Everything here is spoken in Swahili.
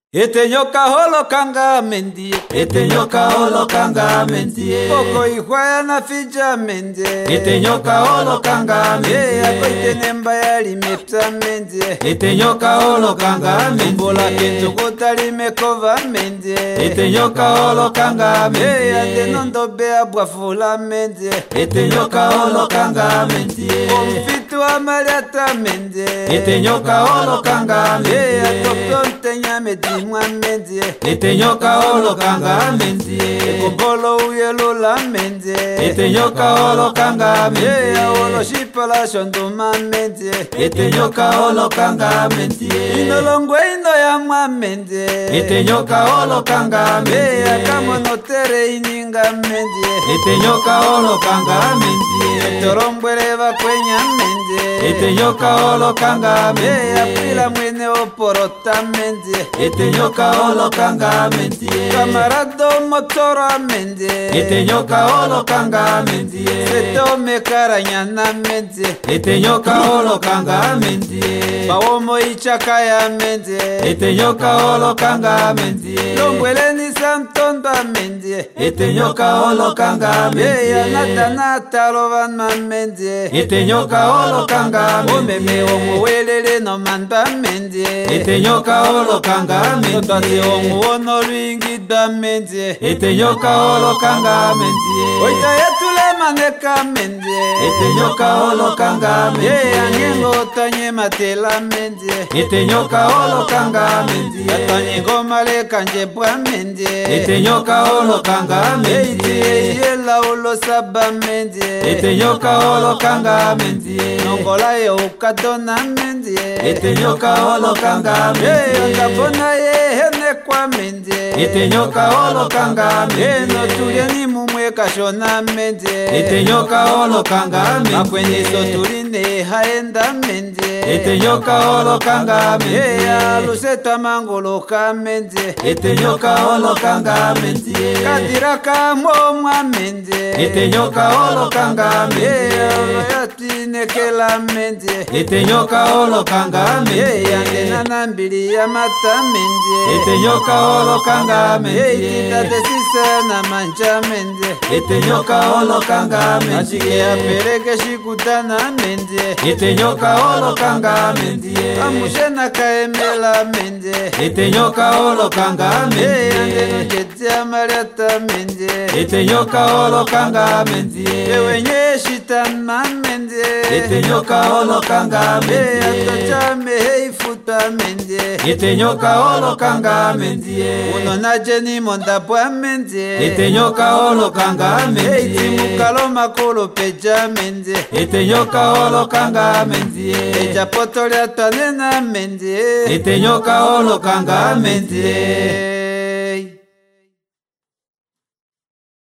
Ete nyoka holo kanga mendie, Ete nyoka holo kanga mendie, poko ihwaya na fija mendie. Ete nyoka holo kanga mendie, Ako ite nemba ya limepta mendie. Ete nyoka holo kanga Mbola mendie, kentukuta limekova mendie. Ete nyoka holo kanga Ate mendie, nondo bea bwafula mendie. Ete nyoka holo kanga mendie, Omfitu amaliata mendie. Ete nyoka holo kanga mendie, Atoktonte nyamedimwa mendie. Ete nyoka holo kanga mendie, Kobolo uyelula mendie. Ete nyoka holo kanga mendie, Olo shipala shonduma mendie. Ete nyoka holo kanga mendie, Inolongwe ino ya mwa mendie. Ete nyoka holo kanga mendie, Kamonotere ininga mendie. Ete nyoka holo kanga mendie, Torombwere bakwenya mendie. Ete nyoka holo kanga mendie, Apila mwene oporota mendie. Ete nyoka holo kanga mendie, Camarado motora mendie. Ete nyoka holo kanga mendie, Seto mekaranyana mendie. Ete nyoka holo kanga mendie, Bawomo ichakaya mendie. Ete nyoka holo kanga mendie, Lombwele ni santonda mendie. Ete nyoka holo kanga Nata mendie, nata lovana mendie. Ete nyoka holo kanga Omeme mendie, omuwelele no manda mendie. Ete nyoka holo kanga Totati mendie, omuwono lwingida mendie. Ete nyoka holo kanga mendie, Oita yetule maneka mendie. Ete nyoka holo kanga mendie, Angengo tanye matela mendie. Ete nyoka holo kanga mendie, Tanye gomale kanje bwa mendie. Ete nyoka holo kanga mendie, Yela ulo saba mendie. Ete nyoka holo kanga mendie, Nongola yo ukadona mendie. Ete nyoka holo kanga mendie, Ngabona ye hene kwa mendie. Ete nyoka holo kanga No mendie, tulie ni mumwe kashona mendie. Ete nyoka holo kanga Makweni so mendie, tuline haenda mendie. Ete nyoka holo kanga mendie, Luseta mangolo ka mendie. Ete nyoka holo kanga mendie, Kadira ka mwa mendie. Ete nyoka holo kanga mendie, Yatine kela mendie. Ete nyoka holo kanga mendie, Yandena na mbili ya mata mendie. Ete nyoka holo kanga mendie, Itate sisa na mancha mendie. Ete nyoka holo kanga Ashike mendie, apeleke shikutana mendie. Ete nyoka holo kanga mendie, Amushena kaemela mendie. Ete nyoka holo kanga Andeno mendie, jetia mariata mendie. Ete nyoka holo kanga mendie, Ewenye shitana mendie. Ete nyoka holo kanga mendie, Atocha meheifuta mendie. Ete nyoka holo kanga mendie, Unona jeni mondabwa mendie. Ete nyoka holo kanga Eiti mendie, mukalo makolo peja mendie. Ete nyoka holo kanga mendie, Eja poto lya tanena mendie. Ete nyoka holo kanga mendie.